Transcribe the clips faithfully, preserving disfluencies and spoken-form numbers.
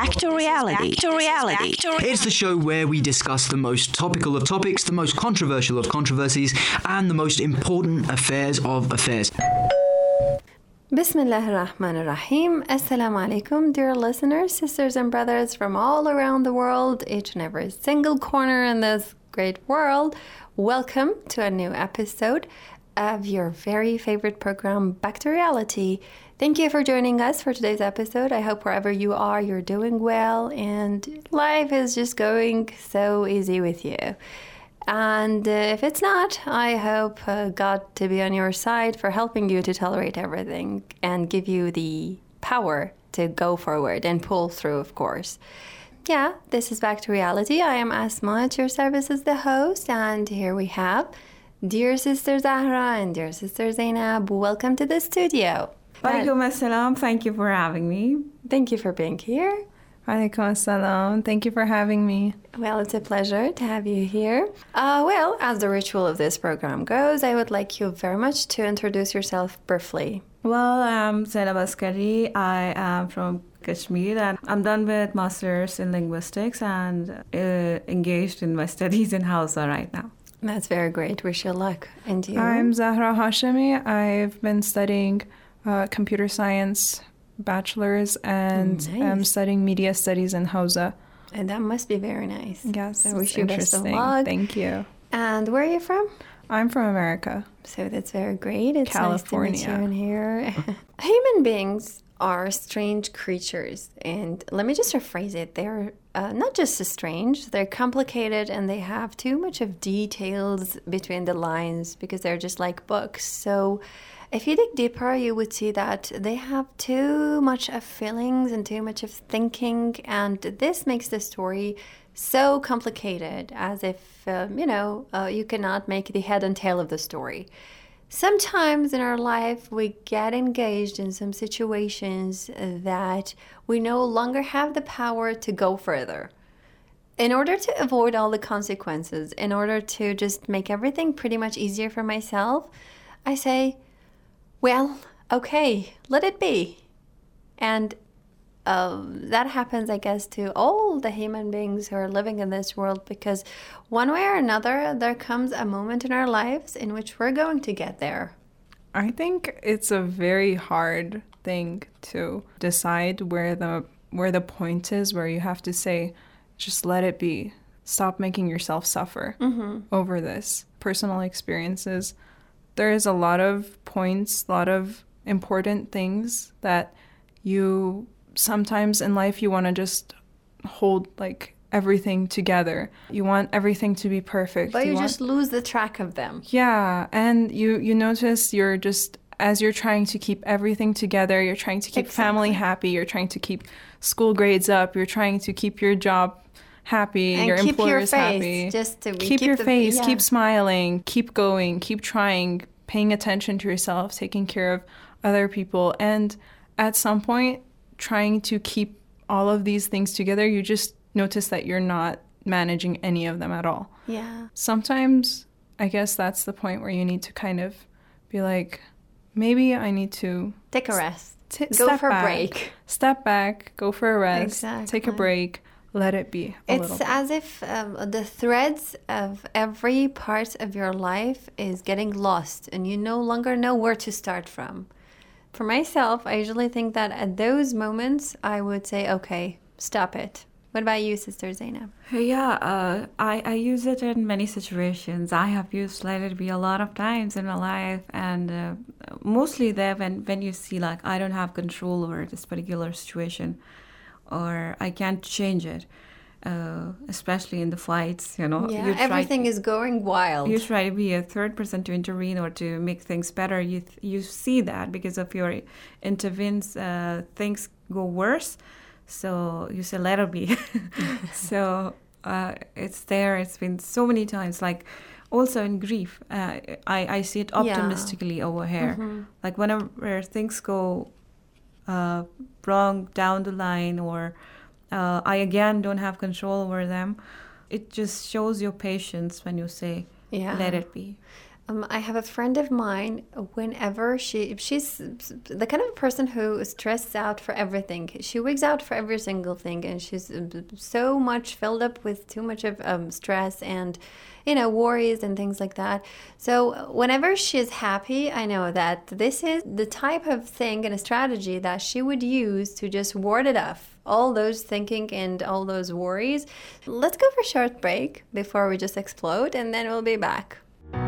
back to reality. Back to reality. It's the show where we discuss the most topical of topics, the most controversial of controversies, and the most important affairs of affairs. Bismillah ar-Rahman ar-Rahim. Assalamu alaikum, dear listeners, sisters and brothers from all around the world, each and every single corner in this great world. Welcome to a new episode of your very favorite program, Back to Reality. Thank you for joining us for today's episode. I hope wherever you are, you're doing well and life is just going so easy with you. And uh, if it's not, I hope uh, God to be on your side for helping you to tolerate everything and give you the power to go forward and pull through, of course. Yeah, this is Back to Reality. I am Asma at your service as the host, and here we have dear Sister Zahra and dear Sister Zainab. Welcome to the studio. Walaikum assalam. Thank you for having me. Thank you for being here. Walaikum assalam. Thank you for having me. Well, it's a pleasure to have you here. Uh, well, as the ritual of this program goes, I would like you very much to introduce yourself briefly. Well, I'm Zainab Askari. I am from Kashmir and I'm done with Masters in Linguistics and uh, engaged in my studies in Hausa right now. That's very great. Wish you luck. And you? I'm Zahra Hashemi. I've been studying uh, computer science bachelor's and nice. I'm studying media studies in Hausa. And that must be very nice. Yes, so it's wish you best of interesting. luck. Thank you. And where are you from? I'm from America. So that's very great. It's California. Nice to meet you in here. Human beings are strange creatures. And let me just rephrase it. They're uh, not just strange, they're complicated and they have too much of details between the lines because they're just like books. So if you dig deeper, you would see that they have too much of feelings and too much of thinking. And this makes the story so complicated as if, um, you know, uh, you cannot make the head and tail of the story. Sometimes in our life, we get engaged in some situations that we no longer have the power to go further. In order to avoid all the consequences, in order to just make everything pretty much easier for myself, I say, well, okay, let it be. And uh, that happens, I guess, to all the human beings who are living in this world, because one way or another, there comes a moment in our lives in which we're going to get there. I think it's a very hard thing to decide where the where the point is, where you have to say, just let it be. Stop making yourself suffer mm-hmm. over this. Personal experiences. There is a lot of points, a lot of important things that you sometimes in life you want to just hold like everything together. You want everything to be perfect. But you, you just want... lose the track of them. Yeah, and you, you notice you're just, as you're trying to keep everything together, you're trying to keep exactly. family happy, you're trying to keep school grades up, you're trying to keep your job happy, and your keep employer's your face, happy. Just to keep, keep your the, face, yeah. keep smiling, keep going, keep trying, paying attention to yourself, taking care of other people. And at some point, trying to keep all of these things together, you just notice that you're not managing any of them at all. Yeah. Sometimes, I guess that's the point where you need to kind of be like, maybe I need to... Take a rest. T- go for back, a break. Step back, go for a rest, exactly. take a break, let it be a it's little bit. As if um, the threads of every part of your life is getting lost and you no longer know where to start from. For myself, I usually think that at those moments, I would say, okay, stop it. What about you, Sister Zainab? Yeah, uh, I, I use it in many situations. I have used let it be a lot of times in my life, and uh, mostly there when, when you see like I don't have control over this particular situation or I can't change it, uh, especially in the fights, you know. Yeah, you everything try, is going wild. You try to be a third person to intervene or to make things better. You th- you see that because of your intervenes, uh, things go worse. So you say, let it be. so uh, it's there. It's been so many times. Like also in grief, uh, I, I see it optimistically yeah. over here. Mm-hmm. Like whenever things go uh, wrong down the line or uh, I again don't have control over them, it just shows your patience when you say, yeah. let it be. Um, I have a friend of mine, whenever she, she's the kind of person who stresses out for everything. She wigs out for every single thing, and she's so much filled up with too much of um, stress and, you know, worries and things like that. So whenever she's happy, I know that this is the type of thing and a strategy that she would use to just ward it off, all those thinking and all those worries. Let's go for a short break before we just explode, and then we'll be back.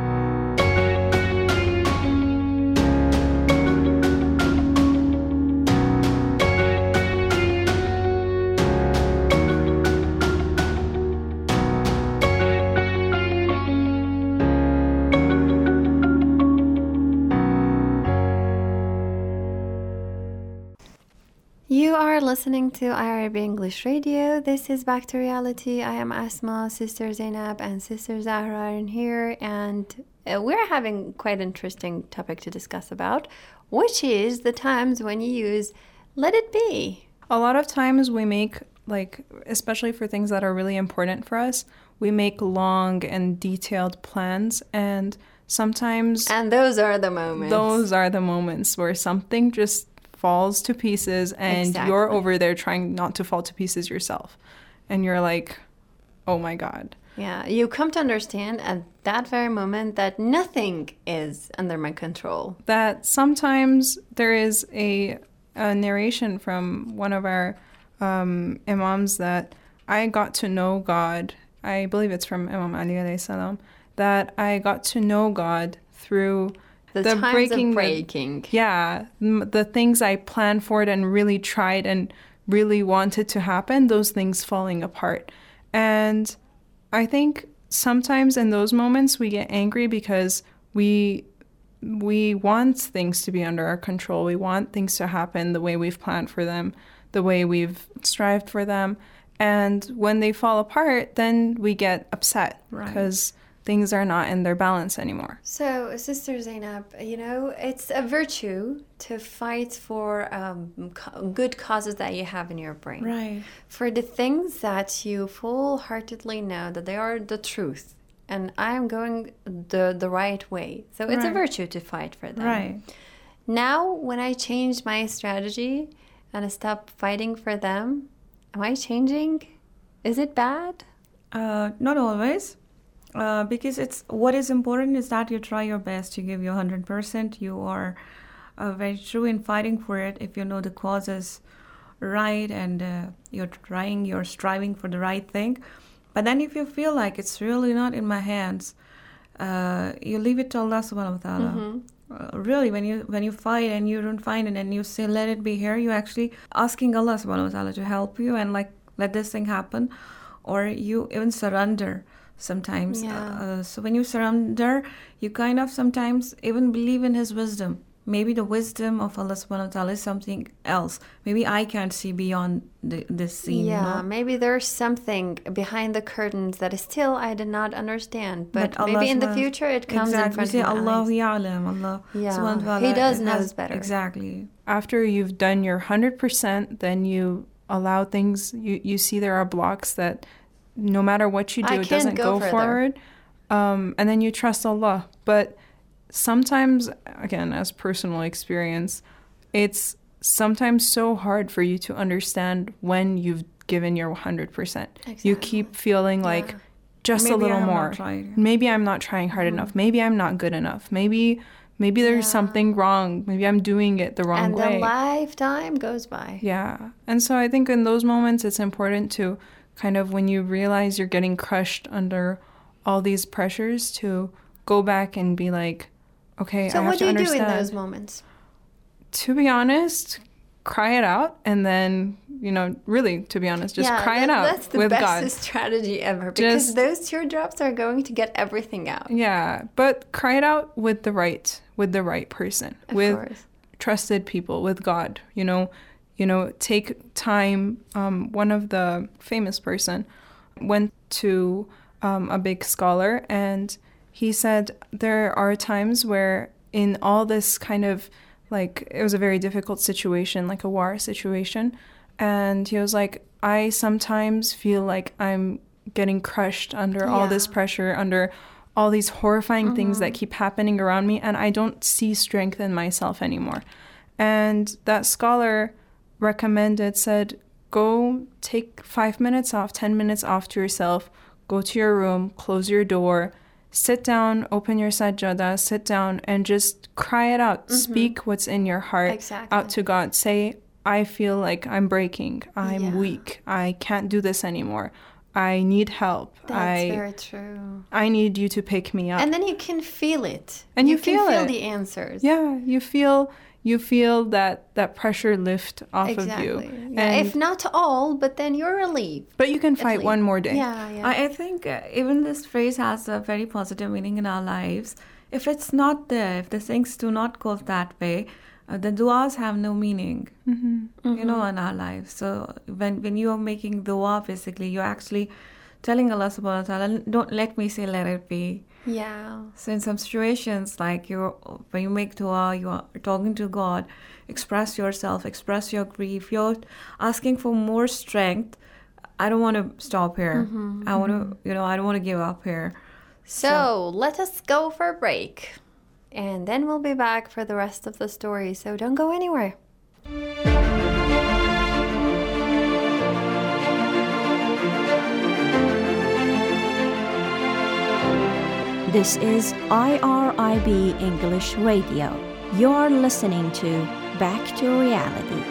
You are listening to I R B English Radio. This is Back to Reality. I am Asma, Sister Zainab, and Sister Zahra are in here, and uh, we're having quite an interesting topic to discuss about, which is the times when you use let it be. A lot of times we make, like, especially for things that are really important for us, we make long and detailed plans, and sometimes... And those are the moments. Those are the moments where something just falls to pieces, and Exactly. you're over there trying not to fall to pieces yourself. And you're like, oh my God. Yeah, you come to understand at that very moment that nothing is under my control. That sometimes there is a, a narration from one of our um, imams that I got to know God. I believe it's from Imam Ali alayhi salam, that I got to know God through The, the times breaking, of breaking. The, yeah, m- the things I planned for it and really tried and really wanted to happen, those things falling apart. And I think sometimes in those moments we get angry because we we want things to be under our control. We want things to happen the way we've planned for them, the way we've strived for them. And when they fall apart, then we get upset because things are not in their balance anymore. So, Sister Zainab, you know, it's a virtue to fight for um, co- good causes that you have in your brain. Right. For the things that you full-heartedly know that they are the truth, and I am going the the right way. So it's a Right. virtue to fight for them. Right. Now, when I change my strategy and I stop fighting for them, am I changing? Is it bad? Uh, not always. Uh, because it's what is important is that you try your best, you give your one hundred percent, you are uh, very true in fighting for it if you know the cause is right and uh, you're trying, you're striving for the right thing. But then if you feel like it's really not in my hands, uh, you leave it to Allah subhanahu wa ta'ala. Mm-hmm. Uh, really, when you when you fight and you don't find it and you say let it be here, you're actually asking Allah subhanahu wa ta'ala to help you and like let this thing happen, or you even surrender. Sometimes. Yeah. Uh, so when you surrender, you kind of sometimes even believe in His wisdom. Maybe the wisdom of Allah subhanahu wa ta'ala is something else. Maybe I can't see beyond the, this scene. Yeah, You know? maybe there's something behind the curtains that is still I did not understand. But, But Allah maybe in the subhanahu- future it comes exactly. in front We say of my Allah eyes. ya'lam, Allah Yeah, subhanahu wa ta'ala He does has- knows better. Exactly. After you've done your one hundred percent, then you allow things, you, you see there are blocks that no matter what you do, I it can't doesn't go go, further. forward. Um, and then you trust Allah. But sometimes, again, as personal experience, it's sometimes so hard for you to understand when you've given your one hundred percent. You keep feeling like Yeah. just Maybe a little I'm not more. trying. Maybe I'm not trying hard enough. Maybe I'm not good enough. Maybe maybe there's Yeah. something wrong. Maybe I'm doing it the wrong And way. the lifetime goes by. Yeah. And so I think in those moments, it's important to kind of, when you realize you're getting crushed under all these pressures, to go back and be like, okay, So I have what to do you understand. do in those moments? To be honest, cry it out, and then, you know, really, to be honest, just yeah, cry it that- out That's the with best God. strategy ever, because Just- those teardrops are going to get everything out. Yeah, but cry it out with the right, with the right person, Of with course. trusted people, with God. You know, you know, take time. Um, one of the famous person went to um, a big scholar, and he said there are times where in all this kind of, like, it was a very difficult situation, like a war situation, and he was like, I sometimes feel like I'm getting crushed under all this Yeah. pressure, under all these horrifying mm-hmm. things that keep happening around me, and I don't see strength in myself anymore. And that scholar recommended, said, go take five minutes off, ten minutes off to yourself, go to your room, close your door, sit down, open your sajjada, sit down, and just cry it out. Mm-hmm. Speak what's in your heart exactly. out to God. Say, I feel like I'm breaking. I'm yeah. weak. I can't do this anymore. I need help. That's I, very true. I need you to pick me up. And then you can feel it. And you, you feel can feel it. the answers. Yeah, you feel you feel that, that pressure lift off exactly. of you. Yeah, and if not all, but then you're relieved. But you can fight one more day. Yeah, yeah. I, I think uh, even this phrase has a very positive meaning in our lives. If it's not there, if the things do not go that way, Uh, the du'as have no meaning, mm-hmm. Mm-hmm. you know, in our lives. So when when you are making dua, basically, you're actually telling Allah subhanahu wa ta'ala, don't let me say let it be. Yeah. So in some situations, like you, when you make dua, you are talking to God, express yourself, express your grief. You're asking for more strength. I don't want to stop here. Mm-hmm. I want to, you know, I don't want to give up here. So, so let us go for a break. And then we'll be back for the rest of the story, so don't go anywhere. This is I R I B English Radio. You're listening to Back to Reality.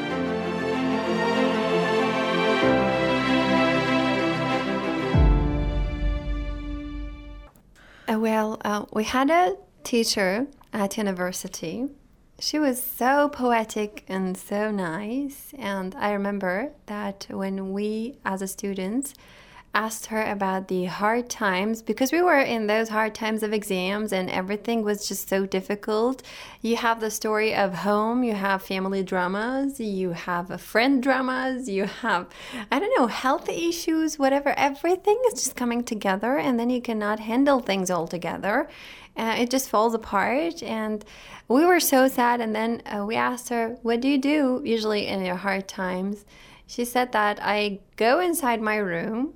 Uh, well, uh, we had a teacher at university. She was so poetic and so nice, and I remember that when we as a students asked her about the hard times, because we were in those hard times of exams and everything was just so difficult. You have the story of home, you have family dramas, you have friend dramas, you have, I don't know, health issues, whatever. Everything is just coming together, and then you cannot handle things all together. Uh, it just falls apart, and we were so sad. And then uh, we asked her, what do you do usually in your hard times? She said that I go inside my room,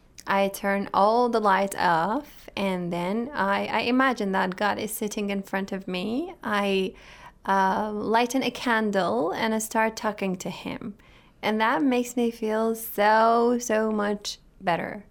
I turn all the lights off, and then I, I imagine that God is sitting in front of me. I uh, lighten a candle and I start talking to him, and that makes me feel so, so much better.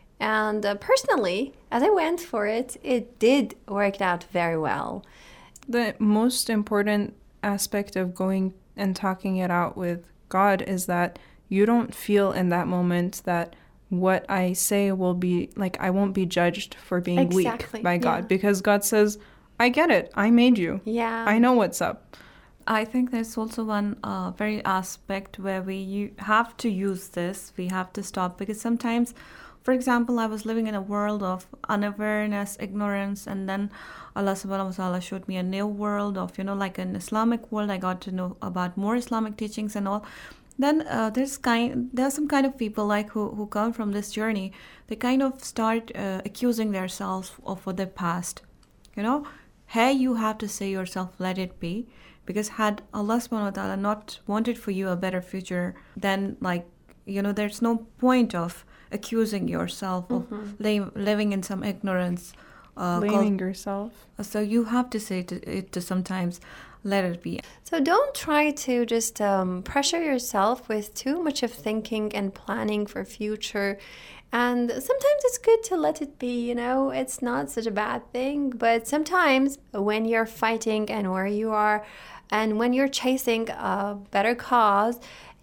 And uh, personally, as I went for it, it did work out very well. The most important aspect of going and talking it out with God is that you don't feel in that moment that what I say will be, like, I won't be judged for being exactly. weak by God. Yeah. Because God says, I get it. I made you. Yeah. I know what's up. I think there's also one uh, very aspect where we you have to use this. We have to stop, because sometimes, for example, I was living in a world of unawareness, ignorance, and then Allah subhanahu wa ta'ala showed me a new world of, you know, like an Islamic world. I got to know about more Islamic teachings and all. Then uh, there's kind there are some kind of people like who, who come from this journey. They kind of start uh, accusing themselves of what their past. You know, hey, you have to say yourself, let it be. Because had Allah subhanahu wa ta'ala not wanted for you a better future, then, like, you know, there's no point of accusing yourself of mm-hmm. li- living in some ignorance. Uh, Blaming yourself. So you have to say to it to sometimes, let it be. So don't try to just um, pressure yourself with too much of thinking and planning for future. And sometimes it's good to let it be, you know, it's not such a bad thing. But sometimes when you're fighting and where you are, and when you're chasing a better cause,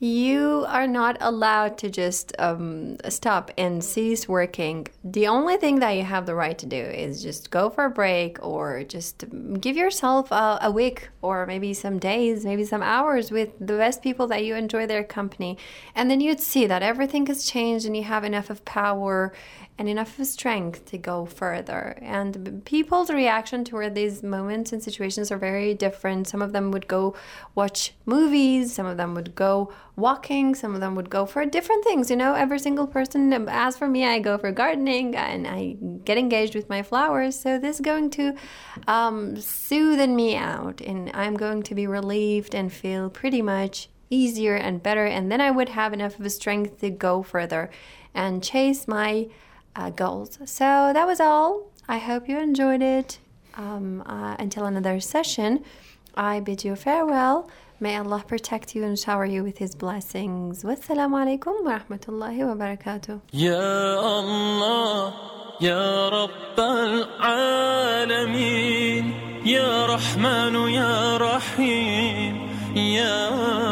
you are not allowed to just um, stop and cease working. The only thing that you have the right to do is just go for a break, or just give yourself a, a week or maybe some days, maybe some hours with the best people that you enjoy their company. And then you'd see that everything has changed and you have enough of power and enough of strength to go further. And people's reaction toward these moments and situations are very different. Some of them would go watch movies, some of them would go walking, some of them would go for different things, you know, every single person. As for me, I go for gardening and I get engaged with my flowers. So this is going to um, soothe me out, and I'm going to be relieved and feel pretty much easier and better. And then I would have enough of a strength to go further and chase my Uh, goals. So that was all I hope you enjoyed it. Um, uh, until another session, I bid you farewell. May Allah protect you and shower you with His blessings. Wassalamu alaikum wa rahmatullahi wa barakatuh. Ya Allah, Ya Rabbal Alameen, Ya Rahmanu, Ya Rahim, Ya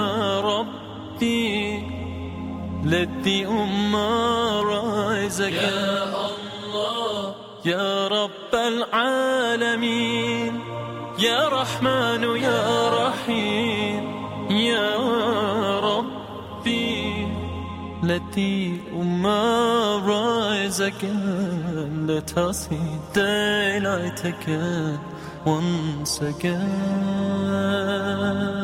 Rabbi, let the Ummah rise again. Ya Allah, Ya Rabbal Alameen, Ya Rahmanu, Ya Rahim, Ya Rabbi, let the Ummah rise again. Let us see daylight again, once again.